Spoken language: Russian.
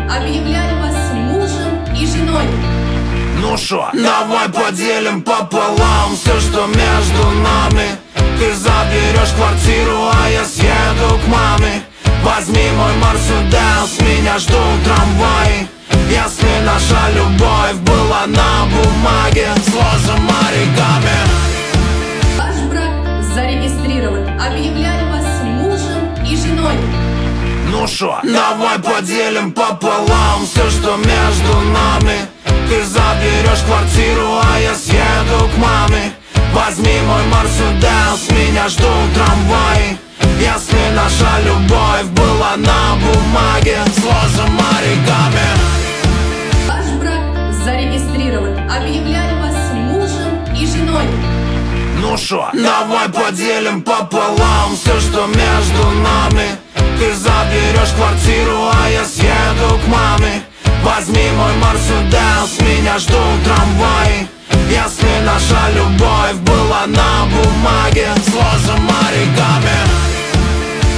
объявляю вас мужем и женой. Ну шо, давай поделим пополам все, что между нами. Ты заберешь квартиру, а я съеду к маме. Возьми мой Мерседес, меня ждут трамваи. Если наша любовь была на бумаге, сложим оригами. Ваш брак зарегистрирован, объявляю вас мужем и женой. Ну шо, давай поделим пополам все, что между нами. Ты заберешь квартиру, а я съеду к маме. Возьми мой Мерседес, меня ждут трамваи. Если наша любовь была на бумаге, сложим оригами. Ваш брак зарегистрирован, объявляю вас мужем и женой. Ну шо, давай поделим пополам все, что между нами. Ты заберешь квартиру, а я съеду к маме. Возьми мой Мерседес, меня ждут трамваи.